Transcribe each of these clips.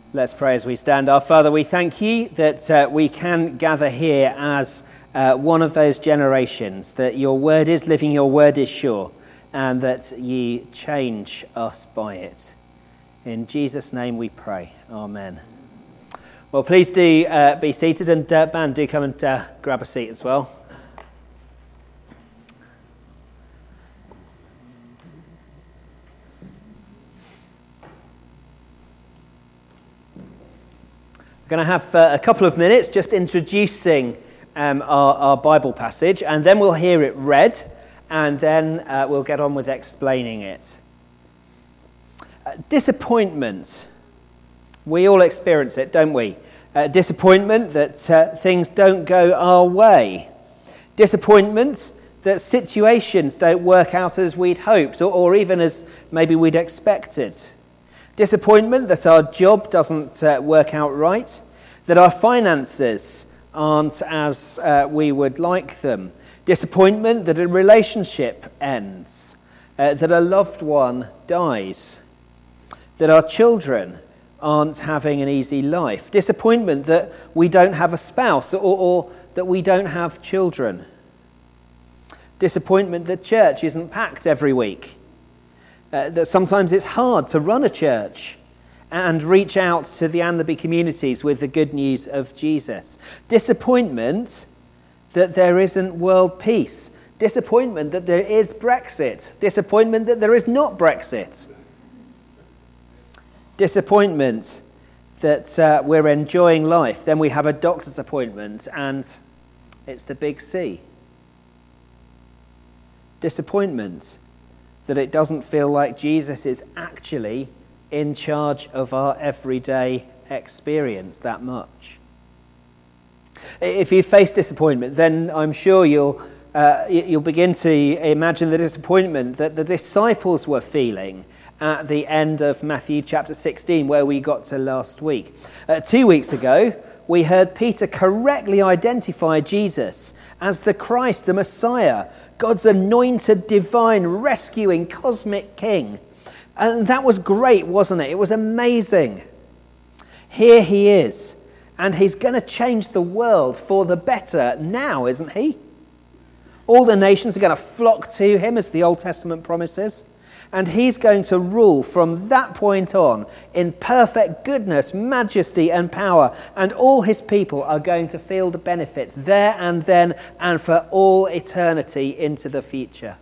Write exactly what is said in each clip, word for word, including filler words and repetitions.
Let's pray as we stand. Our Father, we thank you that uh, we can gather here as uh, one of those generations, that your word is living, your word is sure, and that ye change us by it. In Jesus' name we pray. Amen. Well, please do uh, be seated, and uh, band, do come and uh, grab a seat as well. We're going to have uh, a couple of minutes just introducing um, our, our Bible passage, and then we'll hear it read, and then uh, we'll get on with explaining it. Uh, disappointment. We all experience it, don't we? Uh, disappointment that uh, things don't go our way. Disappointment that situations don't work out as we'd hoped, or, or even as maybe we'd expected. Disappointment that our job doesn't uh, work out right, that our finances aren't as uh, we would like them. Disappointment that a relationship ends, uh, that a loved one dies, that our children aren't having an easy life. Disappointment that we don't have a spouse, or, or that we don't have children. Disappointment that church isn't packed every week. Uh, that sometimes it's hard to run a church and reach out to the Anlaby communities with the good news of Jesus. Disappointment that there isn't world peace. Disappointment that there is Brexit. Disappointment that there is not Brexit. Disappointment that uh, we're enjoying life. Then we have a doctor's appointment and it's the big C. Disappointment that it doesn't feel like Jesus is actually in charge of our everyday experience that much. If you face disappointment, then I'm sure you'll uh, you'll begin to imagine the disappointment that the disciples were feeling at the end of Matthew chapter sixteen, where we got to last week. Uh, two weeks ago, we heard Peter correctly identify Jesus as the Christ, the Messiah, God's anointed, divine, rescuing, cosmic King. And that was great, wasn't it? It was amazing. Here he is, and he's going to change the world for the better now, isn't he? All the nations are going to flock to him, as the Old Testament promises. And he's going to rule from that point on in perfect goodness, majesty and power. And all his people are going to feel the benefits there and then and for all eternity into the future.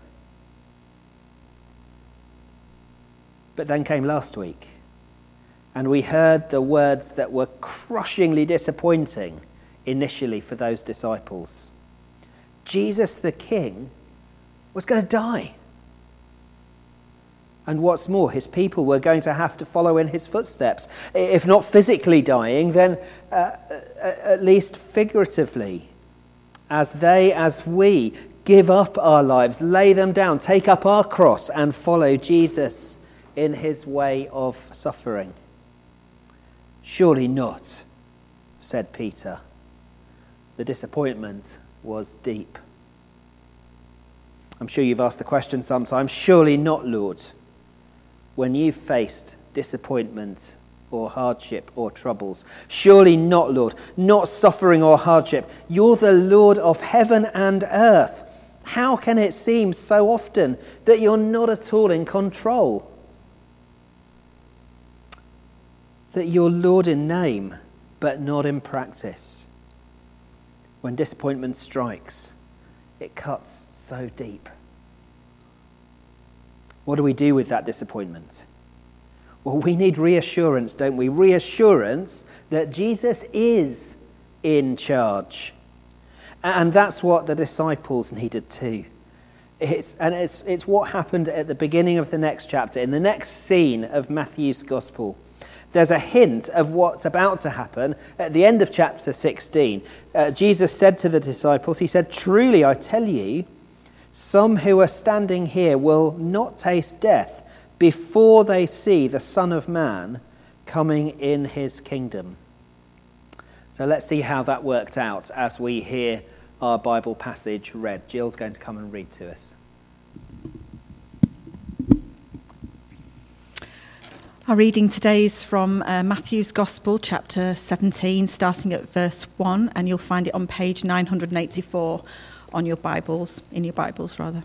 But then came last week, and we heard the words that were crushingly disappointing initially for those disciples. Jesus the King was going to die. And what's more, his people were going to have to follow in his footsteps. If not physically dying, then uh, at least figuratively. As they, as we, give up our lives, lay them down, take up our cross and follow Jesus in his way of suffering. Surely not, said Peter. The disappointment was deep. I'm sure you've asked the question sometimes, surely not, Lord, when you've faced disappointment or hardship or troubles. Surely not, Lord, not suffering or hardship. You're the Lord of heaven and earth. How can it seem so often that you're not at all in control? That you're Lord in name, but not in practice. When disappointment strikes, it cuts so deep. What do we do with that disappointment? Well, we need reassurance, don't we? Reassurance that Jesus is in charge. And that's what the disciples needed too. It's, and it's, it's what happened at the beginning of the next chapter, in the next scene of Matthew's Gospel. There's a hint of what's about to happen at the end of chapter sixteen. Uh, Jesus said to the disciples, he said, "Truly I tell you, some who are standing here will not taste death before they see the Son of Man coming in his kingdom." So let's see how that worked out as we hear our Bible passage read. Jill's going to come and read to us. Our reading today is from uh, Matthew's Gospel, chapter seventeen, starting at verse one, and you'll find it on page nine hundred eighty-four on your Bibles, in your Bibles rather.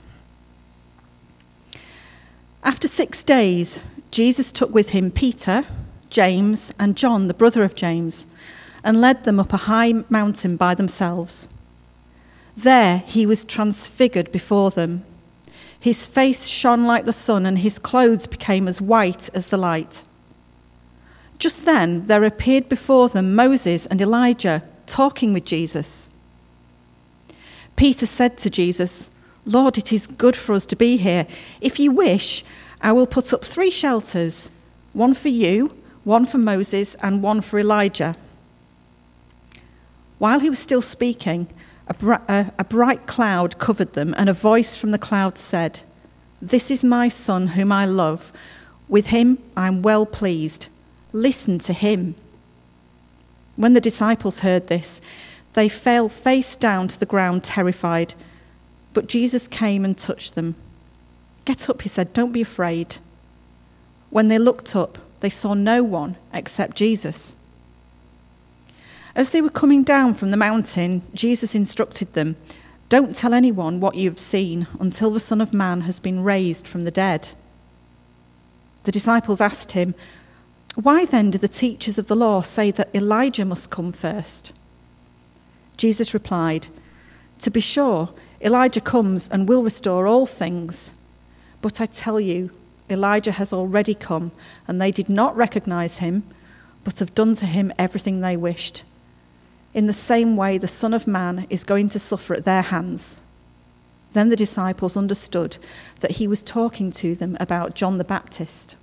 After six days, Jesus took with him Peter, James, and John, the brother of James, and led them up a high mountain by themselves. There he was transfigured before them. His face shone like the sun, and his clothes became as white as the light. Just then there appeared before them Moses and Elijah talking with Jesus. Peter said to Jesus, "Lord, it is good for us to be here. If you wish, I will put up three shelters, one for you, one for Moses, and one for Elijah." While he was still speaking, A, br- a, a bright cloud covered them, and a voice from the cloud said, "This is my son whom I love. With him I am well pleased. Listen to him." When the disciples heard this, they fell face down to the ground, terrified. But Jesus came and touched them. "Get up," he said, "don't be afraid." When they looked up, they saw no one except Jesus. As they were coming down from the mountain, Jesus instructed them, "Don't tell anyone what you have seen until the Son of Man has been raised from the dead." The disciples asked him, "Why then do the teachers of the law say that Elijah must come first?" Jesus replied, "To be sure, Elijah comes and will restore all things. But I tell you, Elijah has already come, and they did not recognize him, but have done to him everything they wished. In the same way, the Son of Man is going to suffer at their hands." Then the disciples understood that he was talking to them about John the Baptist.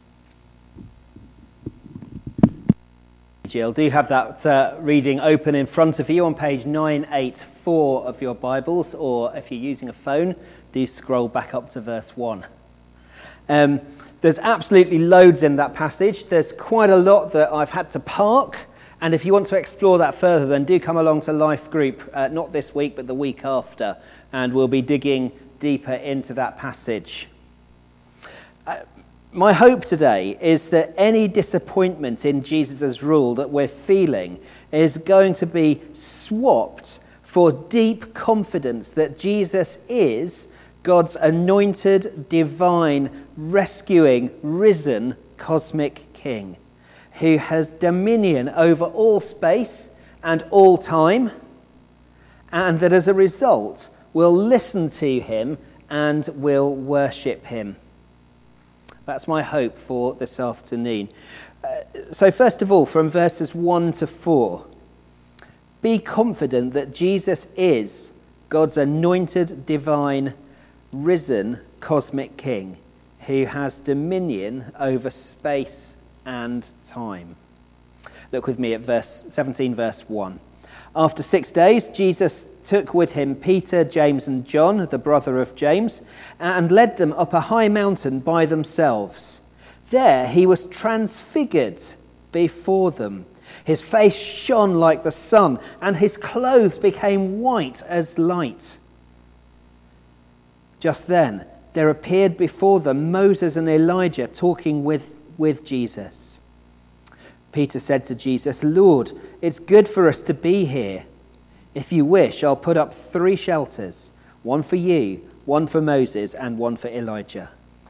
Jill, do you have that uh, reading open in front of you on page nine eighty-four of your Bibles, or if you're using a phone, do scroll back up to verse one. Um, there's absolutely loads in that passage. There's quite a lot that I've had to park. And if you want to explore that further, then do come along to Life Group, uh, not this week, but the week after, and we'll be digging deeper into that passage. Uh, my hope today is that any disappointment in Jesus' rule that we're feeling is going to be swapped for deep confidence that Jesus is God's anointed, divine, rescuing, risen, cosmic King, who has dominion over all space and all time, and that as a result will listen to him and will worship him. That's my hope for this afternoon. Uh, so first of all, from verses one to four, be confident that Jesus is God's anointed, divine, risen, cosmic King, who has dominion over space and time. Look with me at verse seventeen, verse one. After six days, Jesus took with him Peter, James, and John, the brother of James, and led them up a high mountain by themselves. There he was transfigured before them. His face shone like the sun, and his clothes became white as light. Just then, there appeared before them Moses and Elijah talking with with Jesus. Peter said to Jesus, "Lord, it's good for us to be here. If you wish, I'll put up three shelters, one for you, one for Moses, and one for Elijah."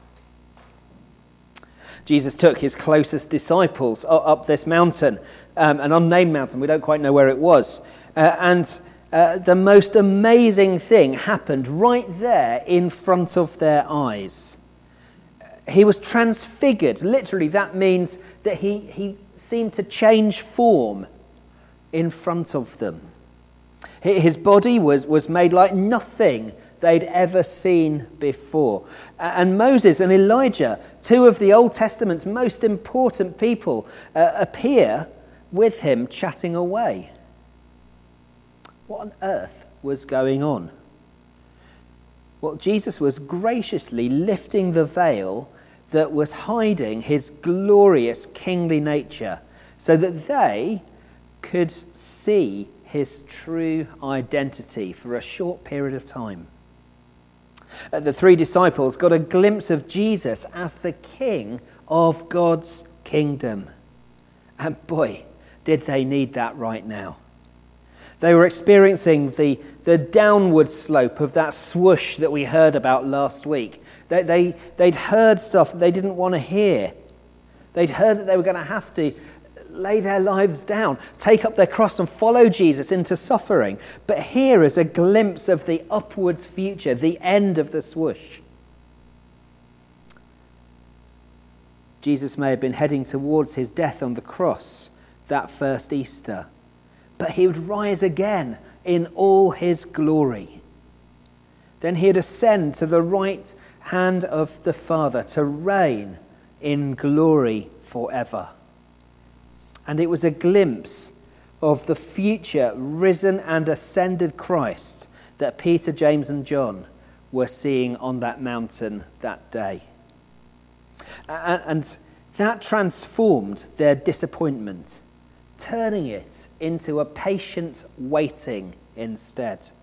Jesus took his closest disciples up this mountain, um, an unnamed mountain. We don't quite know where it was. Uh, and uh, the most amazing thing happened right there in front of their eyes. He was transfigured. Literally, that means that he, he seemed to change form in front of them. His body was, was made like nothing they'd ever seen before. And Moses and Elijah, two of the Old Testament's most important people, uh, appear with him chatting away. What on earth was going on? Well, Jesus was graciously lifting the veil that was hiding his glorious kingly nature so that they could see his true identity for a short period of time. The three disciples got a glimpse of Jesus as the King of God's kingdom. And boy, did they need that right now. They were experiencing the, the downward slope of that swoosh that we heard about last week. They, they, they'd heard stuff they didn't want to hear. They'd heard that they were going to have to lay their lives down, take up their cross and follow Jesus into suffering. But here is a glimpse of the upwards future, the end of the swoosh. Jesus may have been heading towards his death on the cross that first Easter, but he would rise again in all his glory. Then he'd ascend to the right hand of the Father to reign in glory forever. And it was a glimpse of the future risen and ascended Christ that Peter, James and John were seeing on that mountain that day. And that transformed their disappointment, turning it into a patient waiting instead.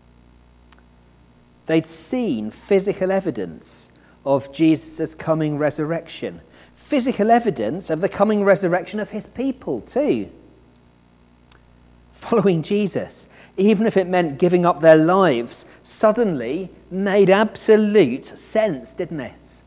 They'd seen physical evidence of Jesus' coming resurrection, physical evidence of the coming resurrection of his people too. Following Jesus, even if it meant giving up their lives, suddenly made absolute sense, didn't it?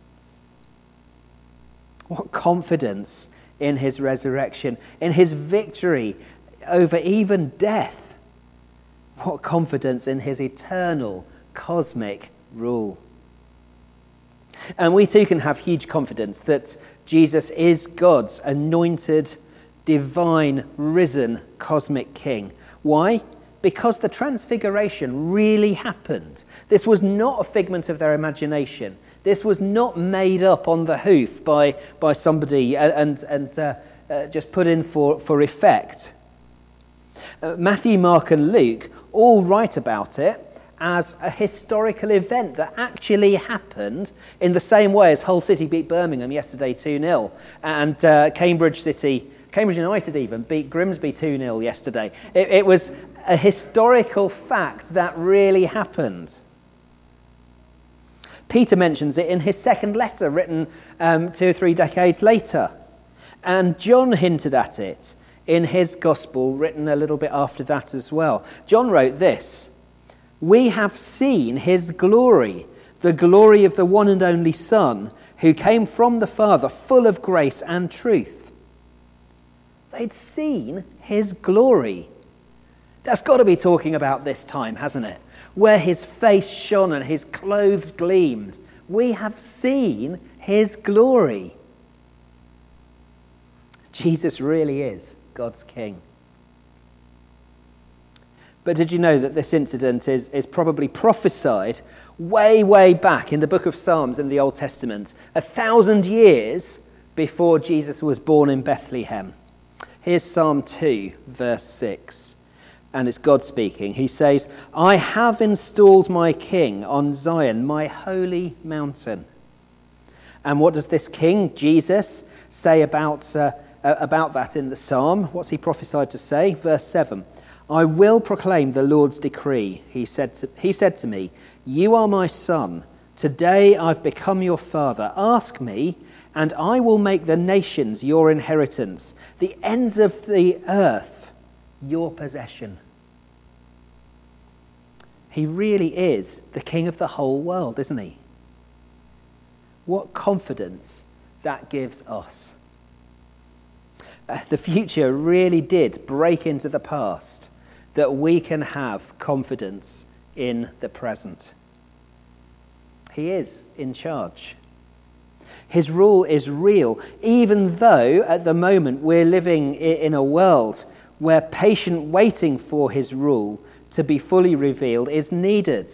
What confidence in his resurrection, in his victory over even death. What confidence in his eternal cosmic rule. And we too can have huge confidence that Jesus is God's anointed, divine, risen cosmic king. Why? Because the transfiguration really happened. This was not a figment of their imagination. This was not made up on the hoof by, by somebody and, and uh, uh, just put in for, for effect. Uh, Matthew, Mark and Luke all write about it as a historical event that actually happened in the same way as Hull City beat Birmingham yesterday two nil, and uh, Cambridge City, Cambridge United even, beat Grimsby two nil yesterday. It, it was a historical fact that really happened. Peter mentions it in his second letter, written um, two or three decades later. And John hinted at it in his gospel, written a little bit after that as well. John wrote this: "We have seen his glory, the glory of the one and only Son, who came from the Father, full of grace and truth." They'd seen his glory. That's got to be talking about this time, hasn't it? Where his face shone and his clothes gleamed. We have seen his glory. Jesus really is God's King. But did you know that this incident is, is probably prophesied way, way back in the book of Psalms in the Old Testament, a thousand years before Jesus was born in Bethlehem? Here's Psalm two, verse six. And it's God speaking. He says, "I have installed my king on Zion, my holy mountain." And what does this king, Jesus, say about, uh, about that in the psalm? What's he prophesied to say? Verse seven. "I will proclaim the Lord's decree. He said to, he said to me, 'You are my son. Today I've become your father. Ask me, and I will make the nations your inheritance, the ends of the earth your possession.'" He really is the king of the whole world, isn't he? What confidence that gives us. Uh, the future really did break into the past, that we can have confidence in the present. He is in charge. His rule is real, even though at the moment we're living in a world where patient waiting for his rule to be fully revealed is needed.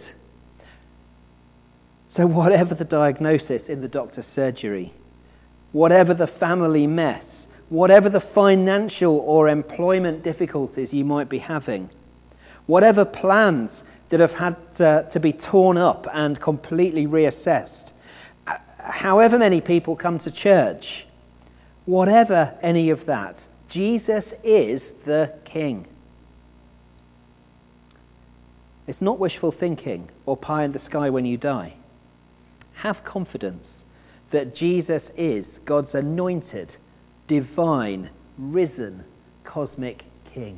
So whatever the diagnosis in the doctor's surgery, whatever the family mess, whatever the financial or employment difficulties you might be having, whatever plans that have had to, to be torn up and completely reassessed, however many people come to church, whatever any of that, Jesus is the King. It's not wishful thinking or pie in the sky when you die. Have confidence that Jesus is God's anointed, divine, risen, cosmic King.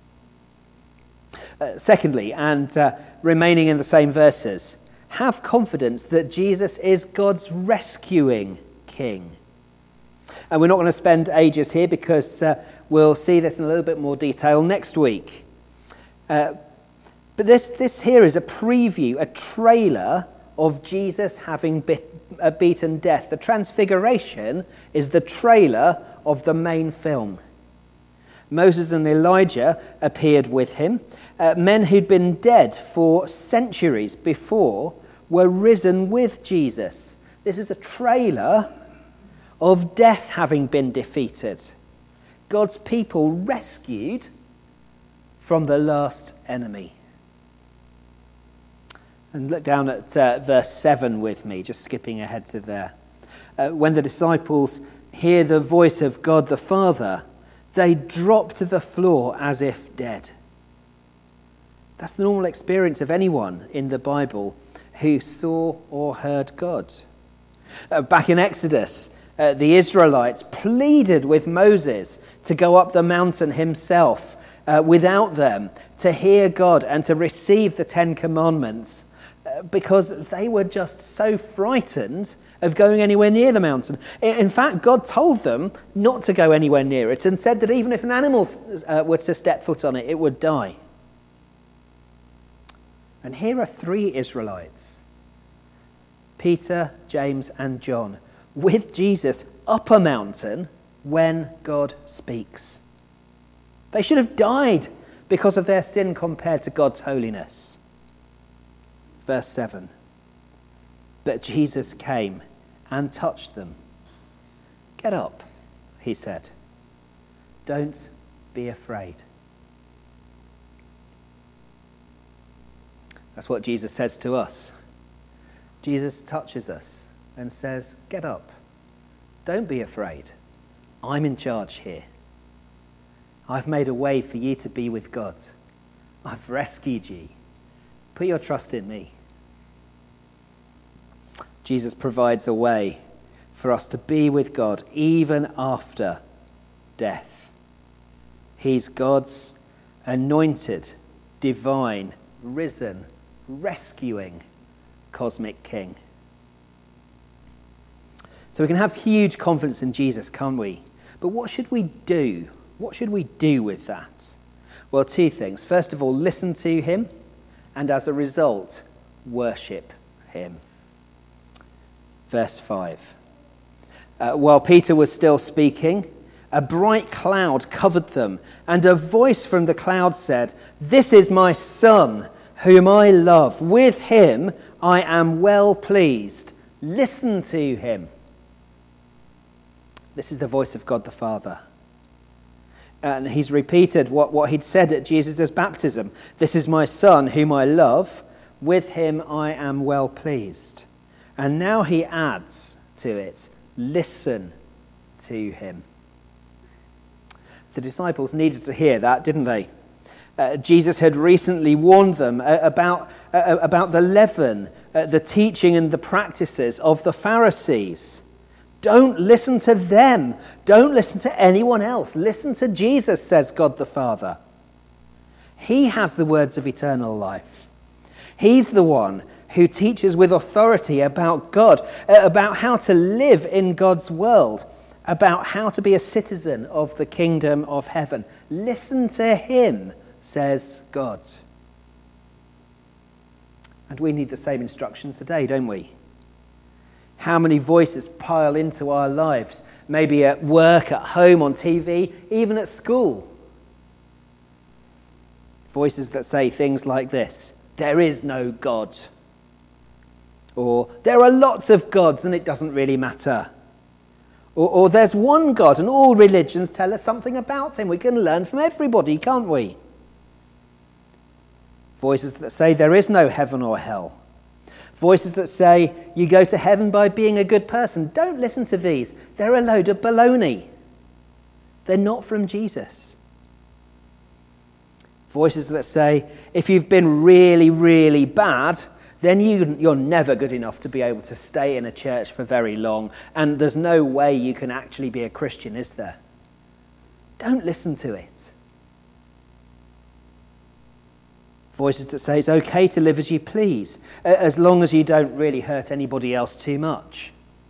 Uh, secondly, and uh, remaining in the same verses, have confidence that Jesus is God's rescuing King. And we're not going to spend ages here because uh, we'll see this in a little bit more detail next week. Uh, but this, this here is a preview, a trailer of Jesus having bit, uh, beaten death. The Transfiguration is the trailer of the main film. Moses and Elijah appeared with him. Uh, men who'd been dead for centuries before were risen with Jesus. This is a trailer of death having been defeated. God's people rescued from the last enemy. And look down at uh, verse seven with me, just skipping ahead to there. Uh, when the disciples hear the voice of God the Father, they drop to the floor as if dead. That's the normal experience of anyone in the Bible who saw or heard God. Uh, back in Exodus, uh, the Israelites pleaded with Moses to go up the mountain himself uh, without them, to hear God and to receive the Ten Commandments, uh, because they were just so frightened of going anywhere near the mountain. In fact, God told them not to go anywhere near it and said that even if an animal uh, were to step foot on it, it would die. And here are three Israelites, Peter, James, and John, with Jesus up a mountain when God speaks. They should have died because of their sin compared to God's holiness. Verse seven. But Jesus came and touched them. Get up, he said. Don't be afraid. That's what Jesus says to us. Jesus touches us and says, get up. Don't be afraid. I'm in charge here. I've made a way for you to be with God. I've rescued you. Put your trust in me. Jesus provides a way for us to be with God even after death. He's God's anointed, divine, risen, rescuing cosmic King. So we can have huge confidence in Jesus, can't we? But what should we do? What should we do with that? Well, two things. First of all, listen to him, and as a result, worship him. Verse five. Uh, while Peter was still speaking, a bright cloud covered them, and a voice from the cloud said, "This is my son, whom I love. With him I am well pleased. Listen to him." This is the voice of God the Father. And he's repeated what, what he'd said at Jesus' baptism. This is my son, whom I love. With him I am well pleased. And now he adds to it, listen to him. The disciples needed to hear that, didn't they? Uh, Jesus had recently warned them uh, about, uh, about the leaven, uh, the teaching and the practices of the Pharisees. Don't listen to them. Don't listen to anyone else. Listen to Jesus, says God the Father. He has the words of eternal life. He's the one who teaches with authority about God, uh, about how to live in God's world, about how to be a citizen of the kingdom of heaven. Listen to him, says God. And we need the same instructions today, don't we? How many voices pile into our lives, maybe at work, at home, on T V, even at school? Voices that say things like this: there is no God. Or there are lots of gods and it doesn't really matter. Or, or there's one God and all religions tell us something about him. We can learn from everybody, can't we? Voices that say there is no heaven or hell. Voices that say you go to heaven by being a good person. Don't listen to these. They're a load of baloney. They're not from Jesus. Voices that say if you've been really, really bad, then you, you're never good enough to be able to stay in a church for very long, and there's no way you can actually be a Christian, is there? Don't listen to it. Voices that say it's okay to live as you please, as long as you don't really hurt anybody else too much.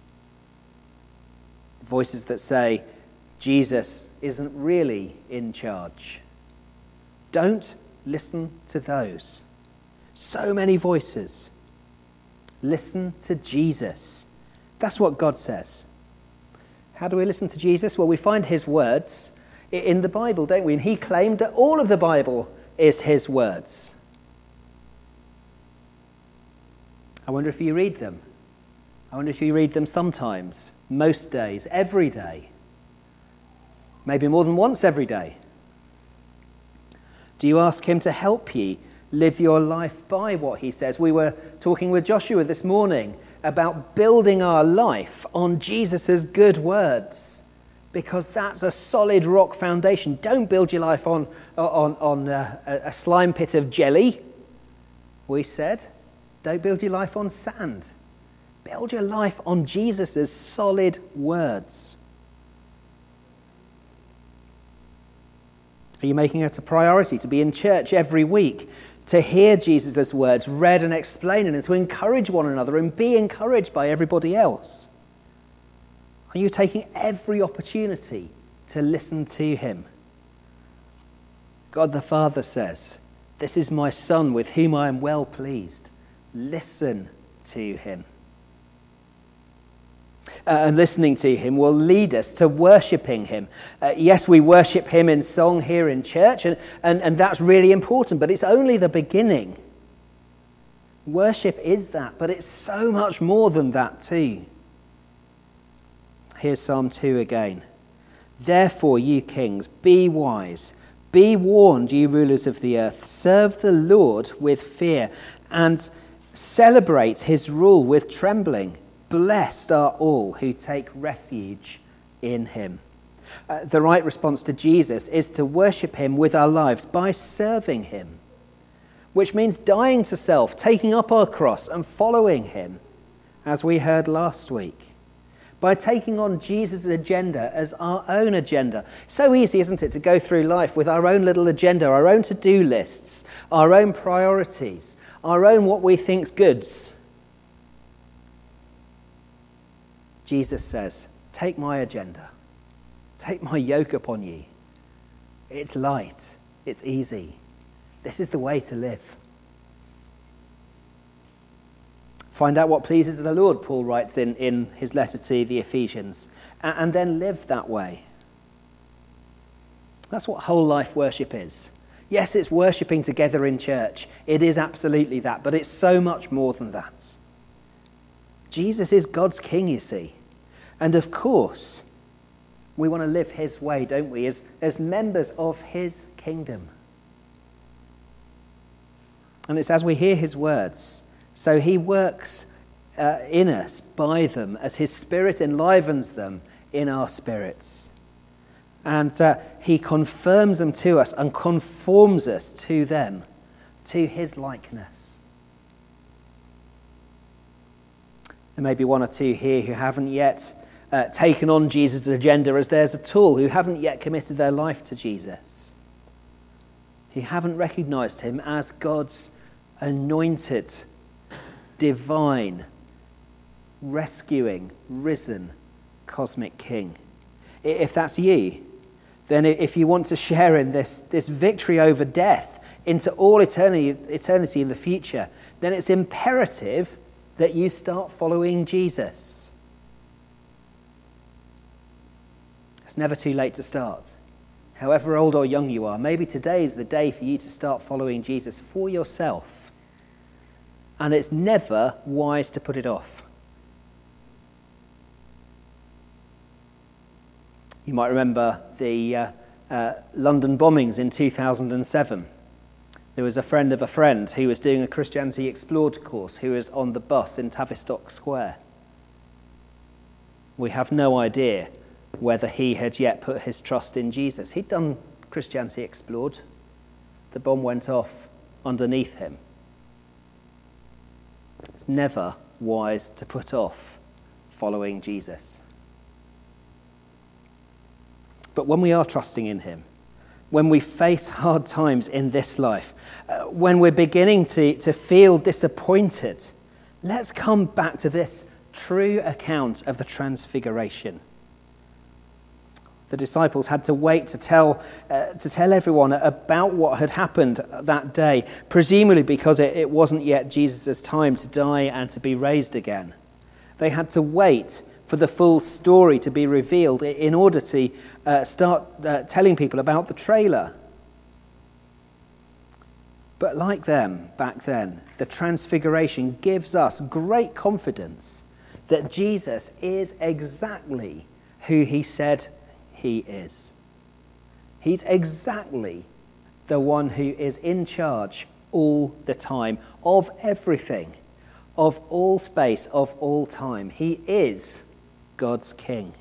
Voices that say Jesus isn't really in charge. Don't listen to those. So many voices. Listen to Jesus. That's what God says. How do we listen to Jesus? Well, we find his words in the Bible, don't we? And he claimed that all of the Bible is his words. I wonder if you read them. I wonder if you read them sometimes, most days, every day. Maybe more than once every day. Do you ask him to help you live your life by what he says? We were talking with Joshua this morning about building our life on Jesus' good words, because that's a solid rock foundation. Don't build your life on, on, on a, a slime pit of jelly, we said. Don't build your life on sand. Build your life on Jesus' solid words. Are you making it a priority to be in church every week, to hear Jesus' words read and explained, and to encourage one another and be encouraged by everybody else? Are you taking every opportunity to listen to him? God the Father says, "This is my Son with whom I am well pleased." Listen to him. Uh, and listening to him will lead us to worshipping him. Uh, yes, we worship him in song here in church, and, and, and that's really important, but it's only the beginning. Worship is that, but it's so much more than that too. Here's Psalm two again. "Therefore, you kings, be wise. Be warned, you rulers of the earth. Serve the Lord with fear and celebrate his rule with trembling. Blessed are all who take refuge in him." Uh, the right response to Jesus is to worship him with our lives by serving him, which means dying to self, taking up our cross and following him, as we heard last week, by taking on Jesus' agenda as our own agenda. So easy, isn't it, to go through life with our own little agenda, our own to-do lists, our own priorities, our own what we think's goods. Jesus says, take my agenda. Take my yoke upon you. It's light. It's easy. This is the way to live. Find out what pleases the Lord, Paul writes in, in his letter to the Ephesians, and, and then live that way. That's what whole life worship is. Yes, it's worshipping together in church. It is absolutely that, but it's so much more than that. Jesus is God's king, you see. And of course, we want to live his way, don't we, as, as members of his kingdom. And it's as we hear his words, so he works uh, in us by them, as his Spirit enlivens them in our spirits. And uh, he confirms them to us and conforms us to them, to his likeness. There may be one or two here who haven't yet uh, taken on Jesus' agenda as theirs at all, who haven't yet committed their life to Jesus, who haven't recognized him as God's anointed, divine, rescuing, risen, cosmic king. If that's you, then if you want to share in this, this victory over death into all eternity, eternity in the future, then it's imperative that you start following Jesus. It's never too late to start. However old or young you are, maybe today is the day for you to start following Jesus for yourself. And it's never wise to put it off. You might remember the uh, uh, London bombings in two thousand seven. There was a friend of a friend who was doing a Christianity Explored course who was on the bus in Tavistock Square. We have no idea whether he had yet put his trust in Jesus. He'd done Christianity Explored. The bomb went off underneath him. It's never wise to put off following Jesus. But when we are trusting in him, when we face hard times in this life, uh, when we're beginning to, to feel disappointed, let's come back to this true account of the Transfiguration. The disciples had to wait to tell uh, to tell everyone about what had happened that day, presumably because it, it wasn't yet Jesus' time to die and to be raised again. They had to wait for the full story to be revealed in order to uh, start uh, telling people about the trailer. But like them back then, the Transfiguration gives us great confidence that Jesus is exactly who he said he is. He's exactly the one who is in charge all the time of everything, of all space, of all time. He is God's King.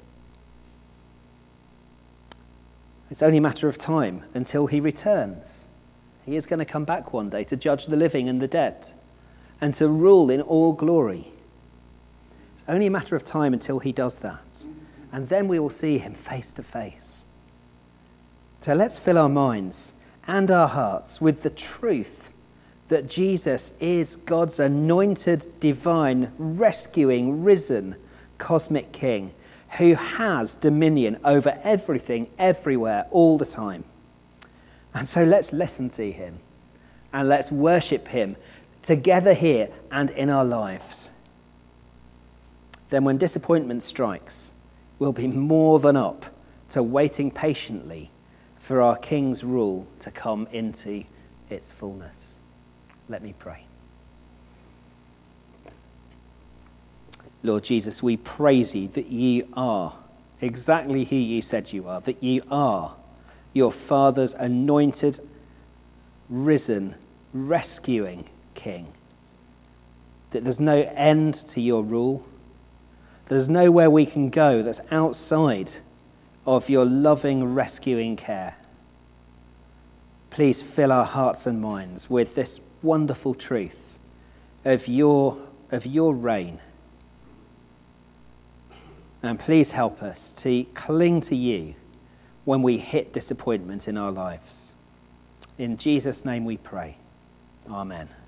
It's only a matter of time until he returns. He is going to come back one day to judge the living and the dead and to rule in all glory. It's only a matter of time until he does that. And then we will see him face to face. So let's fill our minds and our hearts with the truth that Jesus is God's anointed, divine, rescuing, risen, cosmic King who has dominion over everything, everywhere, all the time. And so let's listen to him and let's worship him together here and in our lives. Then when disappointment strikes, we'll be more than up to waiting patiently for our King's rule to come into its fullness. Let me pray. Lord Jesus, we praise you that you are exactly who you said you are, that you are your Father's anointed, risen, rescuing King, that there's no end to your rule. There's nowhere we can go that's outside of your loving, rescuing care. Please fill our hearts and minds with this wonderful truth of your, of your reign. And please help us to cling to you when we hit disappointment in our lives. In Jesus' name we pray. Amen.